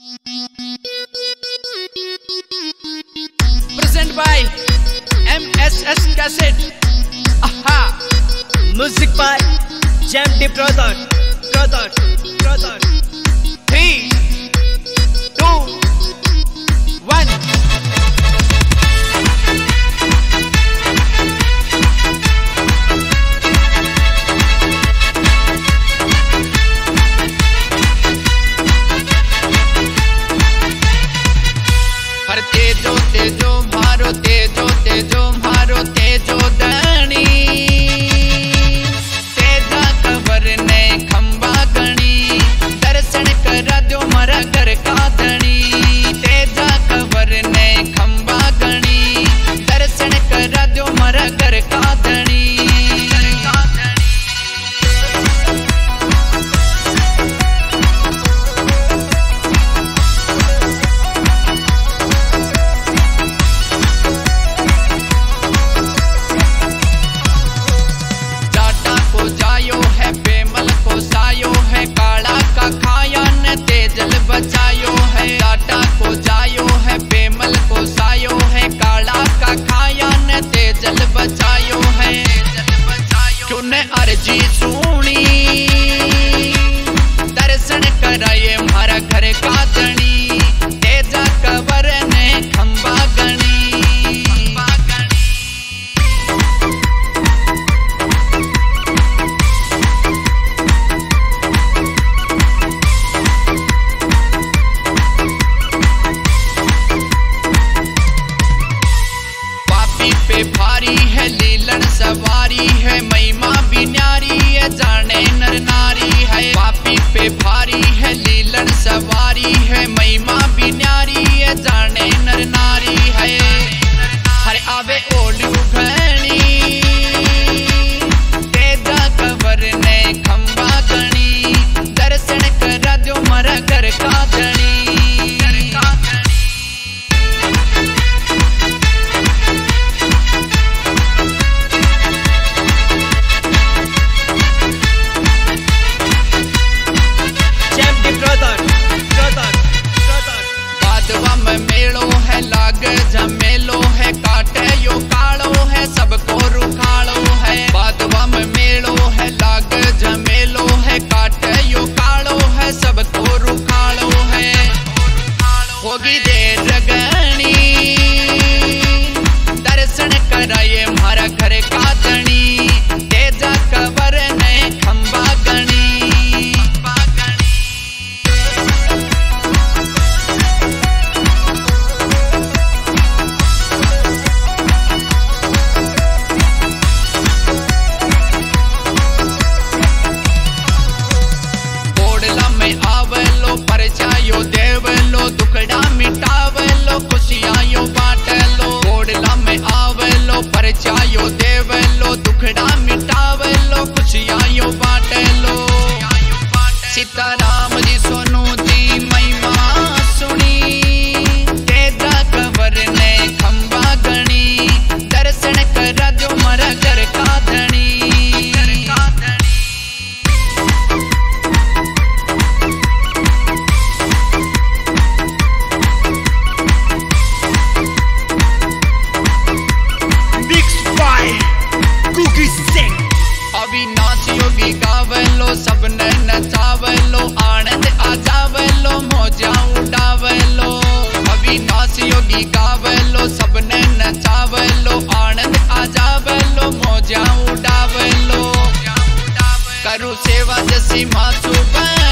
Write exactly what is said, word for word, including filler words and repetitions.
Present by M S S Cassette. Aha. Music by Jam D Brother. Brother. Brother. Three, two, one. हर तेजो तेजो मारो तेजो तेजो मारो तेजो दणी तेजा खबर ने खंबा गणी दर्शन करा दो मारा घर का धणी तेजा खबर ने खंबा गणी दर्शन करा दो मारा घर का धणी बचायो है टाटा को जायो है बेमल को सायो है काला का खाया न तेजल बचायो है चुने अर्जी सुनी दर्शन कराए हमारा घर का धनी तेजा कबर ने खंबा गणी पे भारी है लीलन सवारी है महिमा भी न्यारी है जाने नर नारी है पापी पे भारी है लीलन सवारी है महिमा भी न्यारी है जाने नर नारी है हर आवे ओलू घनी तेजा कबर ने खंबा गणी दर्शन करा दो मरा घर का धनी मेलो है लाग झमेलो है काटे यो कालो है सबको रुखालो है बादवा में मेलो है लाग झमेलो है काटे यो कालो है सबको रुखालो है होगी देर गणी दर्शन कराए हमारा घर का धनी तेजा कबर ने खंबा गणी आवलो परचायो देवलो दुखड़ा मिटावलो खुशियां बाटलो बोडला में आवलो परचायो देवलो दुखड़ा मिटावलो खुशियां बाटलो सीताराम जी सोनू जी महिमा सुनी तेजा कबर ने खंबा गणी दर्शन करा दो मरा घर का धनी अविनाश योगी गावलो सबने नचावलो आनंद आ जावलो मौजा उड़ावलो अविनाश योगी गावलो सबने नचावलो आनंद आ जावलो मौजा उड़ावलो करू सेवा जसी मासू